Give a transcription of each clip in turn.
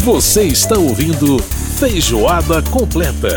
Você está ouvindo Feijoada Completa.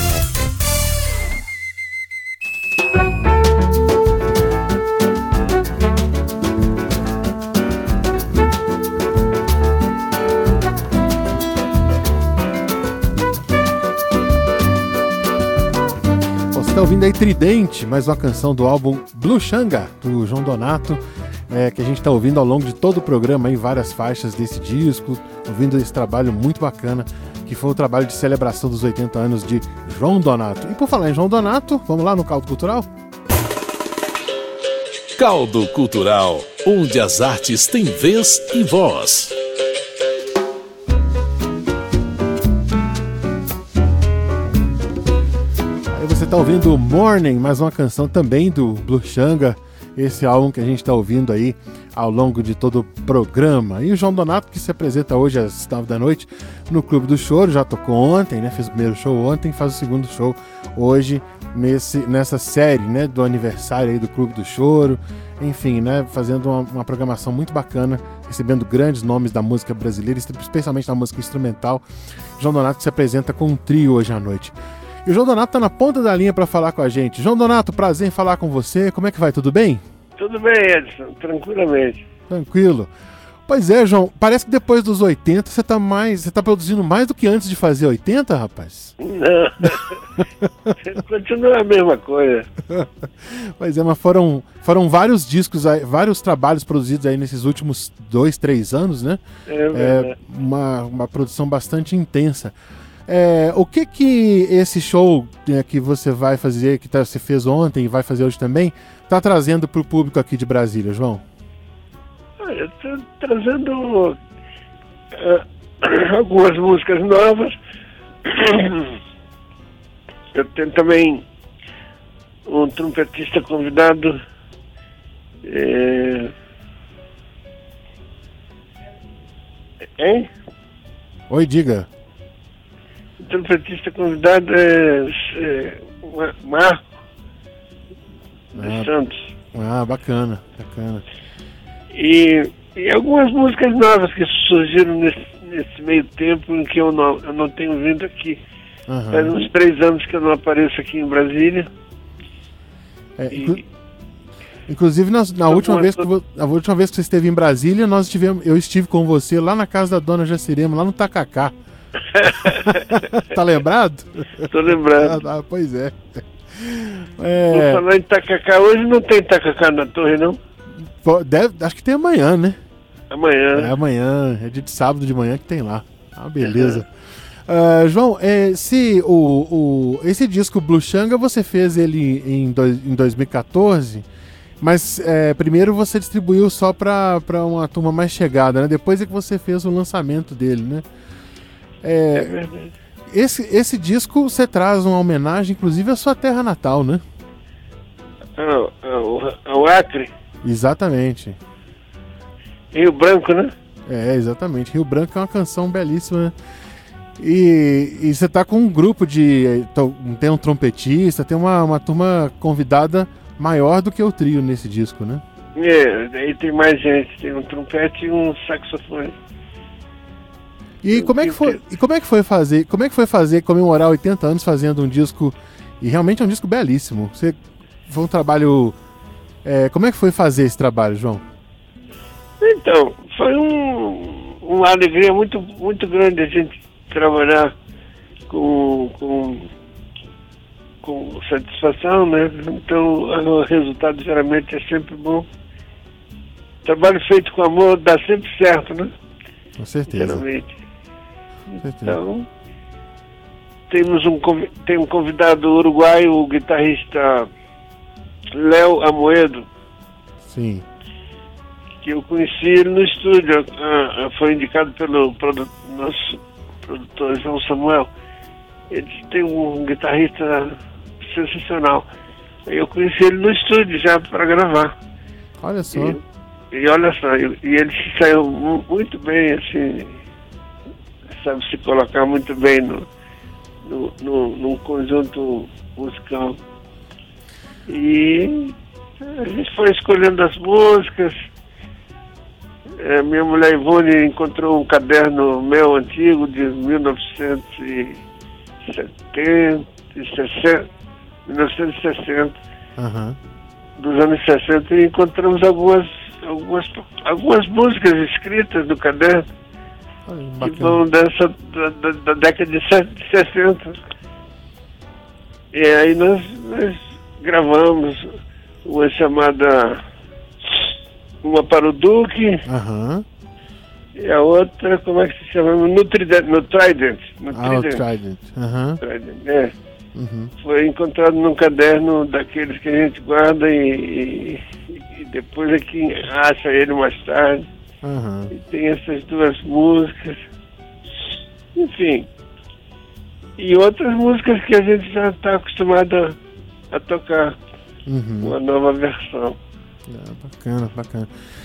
Você está ouvindo aí Tridente, mais uma canção do álbum Blue Xanga, do João Donato, que a gente está ouvindo ao longo de todo o programa, aí, várias faixas desse disco, ouvindo esse trabalho muito bacana, que foi o trabalho de celebração dos 80 anos de João Donato. E por falar em João Donato, vamos lá no Caldo Cultural? Caldo Cultural, onde as artes têm vez e voz. Aí você está ouvindo Morning, mais uma canção também do Blue Xanga, esse álbum que a gente está ouvindo aí ao longo de todo o programa. E o João Donato, que se apresenta hoje às 9 da noite no Clube do Choro, já tocou ontem, né? Fez o primeiro show ontem, faz o segundo show hoje nessa série, né? Do aniversário aí do Clube do Choro. Enfim, né? Fazendo uma programação muito bacana, recebendo grandes nomes da música brasileira, especialmente da música instrumental. João Donato que se apresenta com um trio hoje à noite. E o João Donato está na ponta da linha para falar com a gente. João Donato, prazer em falar com você. Como é que vai? Tudo bem? Tudo bem, Edson. Tranquilamente. Tranquilo. Pois é, João. Parece que depois dos 80 você tá produzindo mais do que antes de fazer 80, rapaz? Não. Continua a mesma coisa. Pois é, mas foram vários discos, vários trabalhos produzidos aí nesses últimos 2, 3 anos, né? Uma produção bastante intensa. O que esse show que você vai fazer, que você fez ontem e vai fazer hoje também, está trazendo para o público aqui de Brasília, João? Eu estou trazendo algumas músicas novas. Eu tenho também um trompetista convidado. Hein? Oi, diga. O trompetista convidado é Marco dos Santos. Bacana. E algumas músicas novas que surgiram nesse meio tempo em que eu não tenho vindo aqui. Uhum. Faz uns 3 anos que eu não apareço aqui em Brasília. Inclusive, na última vez que você esteve em Brasília, eu estive com você lá na casa da dona Jacirema, lá no Tacacá. Tá lembrado? Tô lembrado. Pois é. Vou falar em Tacacá. Hoje não tem Tacacá na torre, não? Acho que tem amanhã, né? Amanhã. Amanhã. É dia de sábado de manhã que tem lá. Beleza. João, esse disco Blue Xanga, você fez ele em 2014, mas primeiro você distribuiu só para uma turma mais chegada, né? Depois é que você fez o lançamento dele, né? É verdade. Esse disco você traz uma homenagem, inclusive, à sua terra natal, né? Ao Acre. Exatamente. Rio Branco, né? Exatamente. Rio Branco é uma canção belíssima, né? E você tá com um grupo tem um trompetista, tem uma turma convidada maior do que o trio nesse disco, né? Aí tem mais gente, tem um trompete e um saxofone. E como é que foi fazer comemorar 80 anos fazendo um disco, e realmente é um disco belíssimo. Foi um trabalho. Como é que foi fazer esse trabalho, João? Então, foi uma alegria muito, muito grande a gente trabalhar com satisfação, né? Então o resultado geralmente é sempre bom. Trabalho feito com amor dá sempre certo, né? Com certeza. Geralmente. Então, tem um convidado uruguaio, o guitarrista Léo Amoedo. Sim. Que eu conheci ele no estúdio. Foi indicado pelo nosso produtor João Samuel. Ele tem um guitarrista sensacional. Eu conheci ele no estúdio já para gravar. Olha só. E olha só, e ele se saiu muito bem, assim, sabe se colocar muito bem num conjunto musical. E a gente foi escolhendo as músicas, minha mulher Ivone encontrou um caderno meu antigo de 1960, dos anos 60, e encontramos algumas músicas escritas no caderno que vão da década de 60. E aí nós gravamos uma chamada Uma para o Duque, e a outra, como é que se chama? No Trident. O Trident. Foi encontrado num caderno daqueles que a gente guarda e depois é que acha ele mais tarde. E tem essas duas músicas, enfim, e outras músicas que a gente já está acostumado a tocar, uma nova versão. Bacana.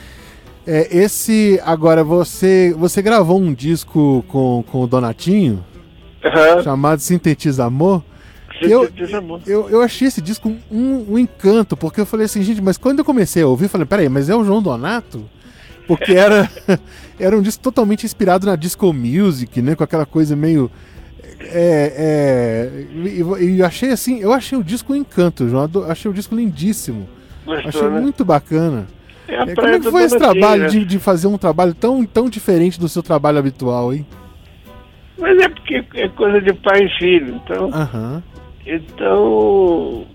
Agora, você gravou um disco com o Donatinho, chamado Sintetiza Amor. Eu achei esse disco um encanto, porque eu falei assim, gente, mas quando eu comecei a ouvir, eu falei, peraí, mas é o João Donato? Porque era um disco totalmente inspirado na disco music, né? Com aquela coisa meio... E achei assim, eu achei o disco um encanto, João. Achei o disco lindíssimo. Achei muito bacana. Como é que foi esse trabalho de fazer um trabalho tão diferente do seu trabalho habitual, hein? Mas é porque é coisa de pai e filho, então... Então...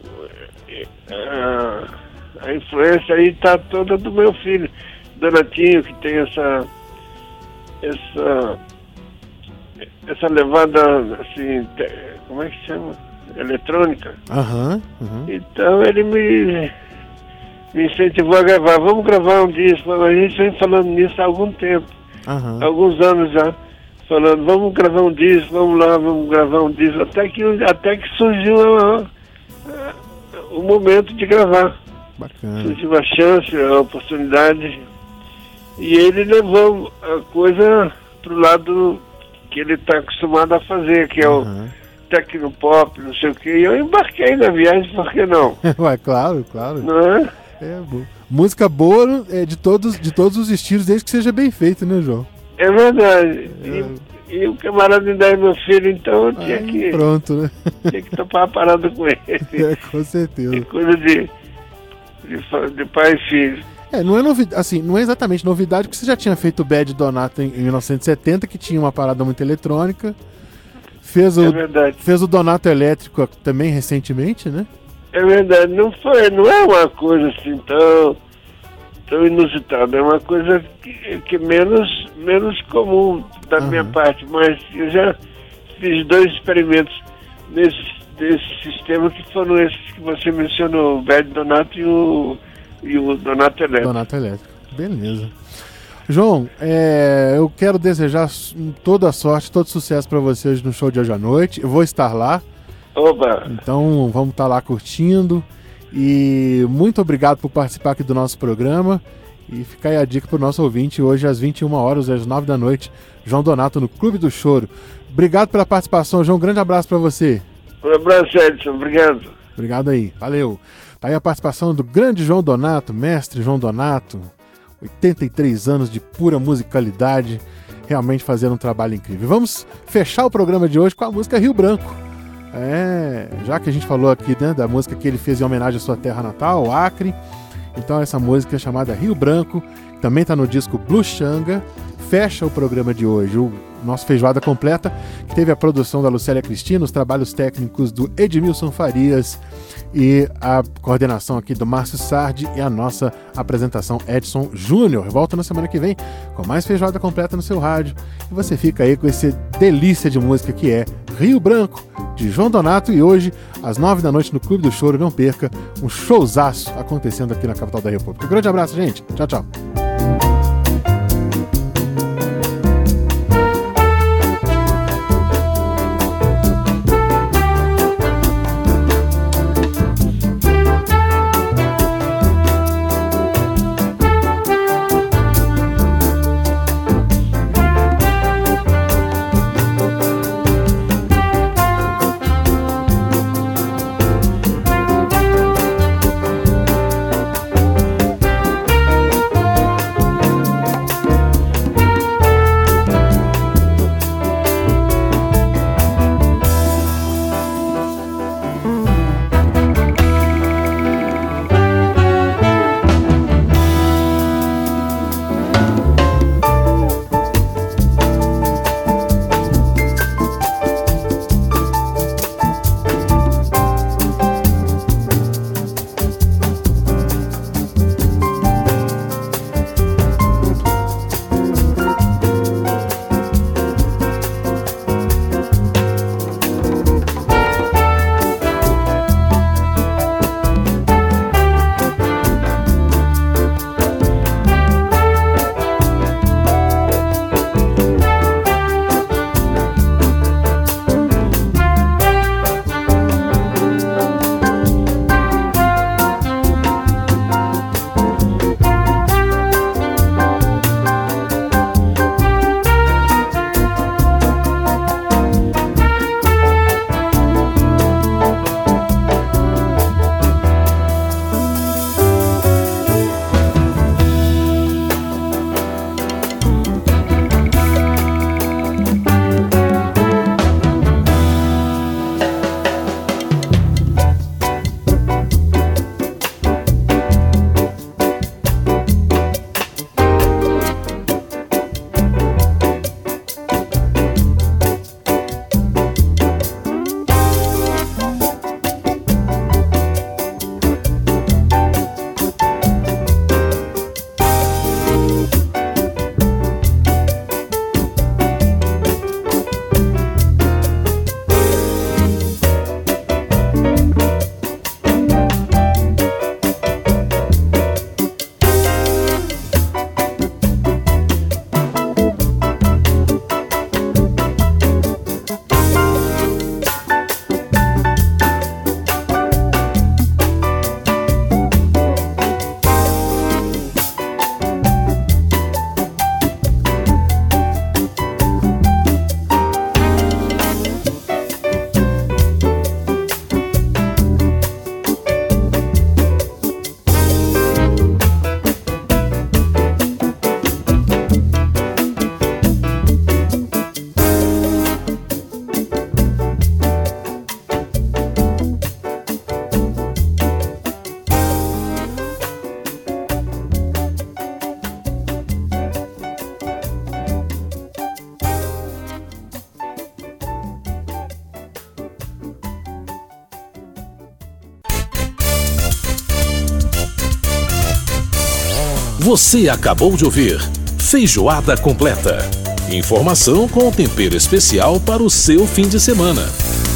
A influência aí tá toda do meu filho Donatinho, que tem essa levada, assim, como é que chama? Eletrônica. Então ele me incentivou a gravar. Vamos gravar um disco. A gente vem falando nisso há algum tempo. Alguns anos já. Falando, vamos gravar um disco, vamos lá, vamos gravar um disco. Até que surgiu o momento de gravar. Bacana. Surgiu a chance, a oportunidade. E ele levou a coisa pro lado que ele está acostumado a fazer, que é o tecnopop, não sei o quê. E eu embarquei na viagem, por que não? Ué, claro. Não é? Música boa de todos os estilos, desde que seja bem feito, né, João? É verdade. E o camarada ainda é meu filho, então eu tinha que... Pronto, né? Tinha que topar a parada com ele. Com certeza. É coisa de pai e filho. Não é novidade, não é exatamente novidade, porque você já tinha feito o Bad Donato em 1970, que tinha uma parada muito eletrônica. Fez o Donato Elétrico também recentemente, né? É verdade, não é uma coisa assim tão inusitada, é uma coisa que menos comum da minha parte, mas eu já fiz 2 experimentos desse sistema, que foram esses que você mencionou, o Bad Donato e o Donato Elétrico. Beleza. João, eu quero desejar toda a sorte, todo sucesso para você hoje no show de hoje à noite. Eu vou estar lá. Oba! Então vamos estar lá curtindo. E muito obrigado por participar aqui do nosso programa. E fica aí a dica para o nosso ouvinte, hoje às 21 horas, às 9 da noite, João Donato no Clube do Choro. Obrigado pela participação, João. Um grande abraço para você. Um abraço, Edson. Obrigado. Obrigado aí. Valeu. Tá aí a participação do grande João Donato, mestre João Donato, 83 anos de pura musicalidade, realmente fazendo um trabalho incrível. Vamos fechar o programa de hoje com a música Rio Branco. Já que a gente falou aqui, né, da música que ele fez em homenagem à sua terra natal, o Acre, então essa música é chamada Rio Branco, também está no disco Blue Xanga, fecha o programa de hoje, o nosso Feijoada Completa, que teve a produção da Lucélia Cristina, os trabalhos técnicos do Edmilson Farias e a coordenação aqui do Márcio Sardi e a nossa apresentação Edson Júnior. Volto na semana que vem com mais Feijoada Completa no seu rádio e você fica aí com esse delícia de música que é Rio Branco, de João Donato, e hoje às 9 da noite no Clube do Choro, não perca, um showzaço acontecendo aqui na capital da República. Um grande abraço, gente. Tchau, tchau. Você acabou de ouvir Feijoada Completa. Informação com tempero especial para o seu fim de semana.